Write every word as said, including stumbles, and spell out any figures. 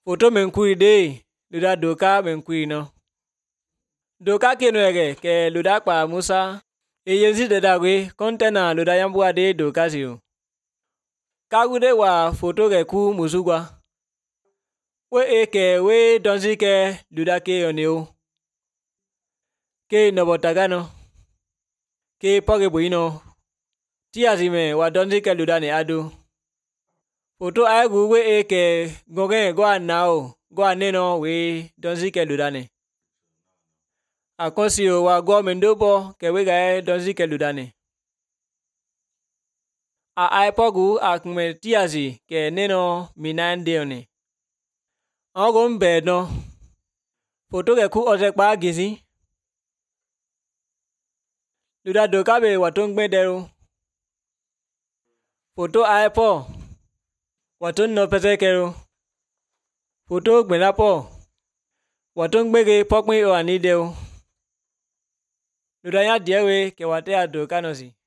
Foto menkui de luda doka menkui no. Doka keno ege ke luda pa Musa. E yensi de dagwe kontena luda yambua de doka siyo. Kagude wa foto ke ku musugwa. We e ke we donsi ke luda ke yoneo. Ke nobotagano. Ke poge buino. Tiazime wa donsi ke luda ne adu. Foto aigu we e ke goge goa nao. Goa neno we donsi ke luda ne. Akonsio wa go mendobo ke we gae donsi ke luda ne. A ai pogu akme tiazi ke neno minande one. Ogo mbe no. Foto ke ku osekpa gizi. Luda doka be watong bedero. Foto ai po. Watong no pesekero. Foto gbela po. Watong bege pokme o anideo. Luda ya diewe ke wate a doka nosi.